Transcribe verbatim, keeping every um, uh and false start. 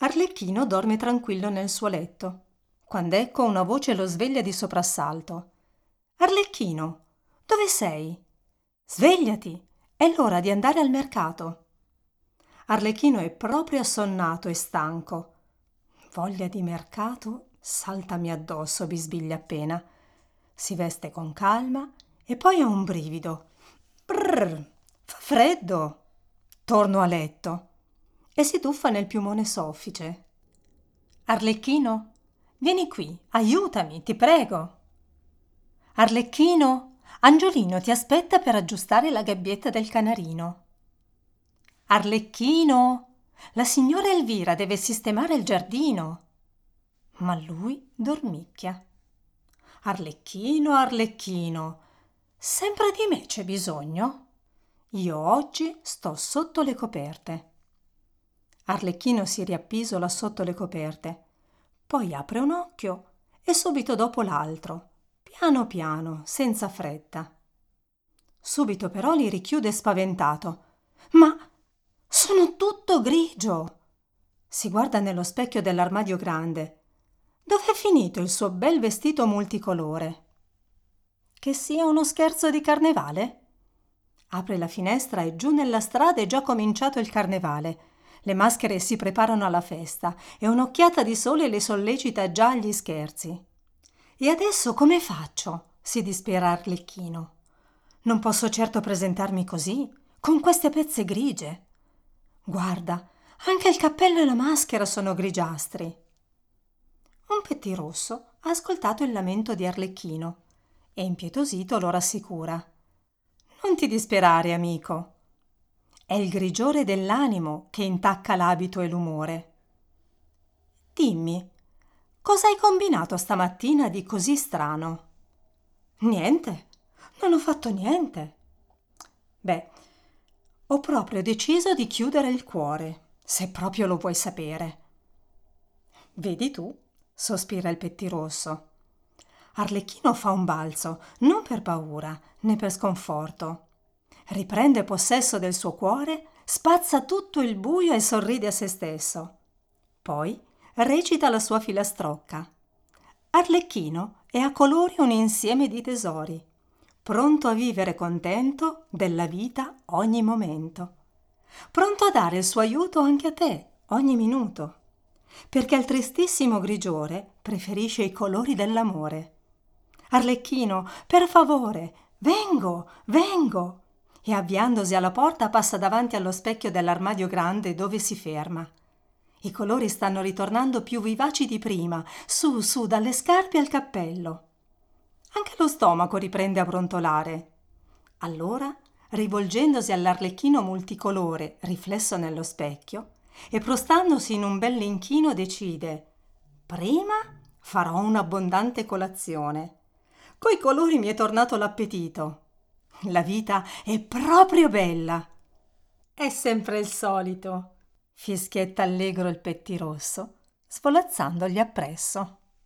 Arlecchino dorme tranquillo nel suo letto, quando ecco una voce lo sveglia di soprassalto. Arlecchino, dove sei? Svegliati, è l'ora di andare al mercato. Arlecchino è proprio assonnato e stanco. Voglia di mercato? Saltami addosso, bisbiglia appena. Si veste con calma e poi ha un brivido. Brrr, fa freddo. Torno a letto e si tuffa nel piumone soffice. Arlecchino, vieni qui, aiutami, ti prego. Arlecchino, Angiolino ti aspetta per aggiustare la gabbietta del canarino. Arlecchino, la signora Elvira deve sistemare il giardino. Ma lui dormicchia. Arlecchino, Arlecchino, sempre di me c'è bisogno? Io oggi sto sotto le coperte. Arlecchino si riappisola sotto le coperte, poi apre un occhio e subito dopo l'altro, piano piano, senza fretta. Subito però li richiude spaventato. Ma sono tutto grigio! Si guarda nello specchio dell'armadio grande. Dov'è finito il suo bel vestito multicolore? Che sia uno scherzo di carnevale? Apre la finestra e giù nella strada è già cominciato il carnevale. Le maschere si preparano alla festa e un'occhiata di sole le sollecita già agli scherzi. E adesso come faccio? Si dispera Arlecchino. Non posso certo presentarmi così, con queste pezze grigie. Guarda, anche il cappello e la maschera sono grigiastri. Un pettirosso ha ascoltato il lamento di Arlecchino e impietosito lo rassicura. Non ti disperare, amico. È il grigiore dell'animo che intacca l'abito e l'umore. Dimmi, cosa hai combinato stamattina di così strano? Niente, non ho fatto niente. Beh, ho proprio deciso di chiudere il cuore, se proprio lo vuoi sapere. Vedi tu, sospira il pettirosso. Arlecchino fa un balzo, non per paura né per sconforto. Riprende possesso del suo cuore, spazza tutto il buio e sorride a se stesso. Poi recita la sua filastrocca. Arlecchino è a colori un insieme di tesori, pronto a vivere contento della vita ogni momento, pronto a dare il suo aiuto anche a te ogni minuto, perché al tristissimo grigiore preferisce i colori dell'amore. Arlecchino, per favore, vengo, vengo! E avviandosi alla porta passa davanti allo specchio dell'armadio grande dove si ferma. I colori stanno ritornando più vivaci di prima, su, su, dalle scarpe al cappello. Anche lo stomaco riprende a brontolare. Allora, rivolgendosi all'Arlecchino multicolore riflesso nello specchio e prostandosi in un bell'inchino decide: prima farò un'abbondante colazione. Coi colori mi è tornato l'appetito. La vita è proprio bella. È sempre il solito, fischietta allegro il pettirosso, svolazzandogli appresso.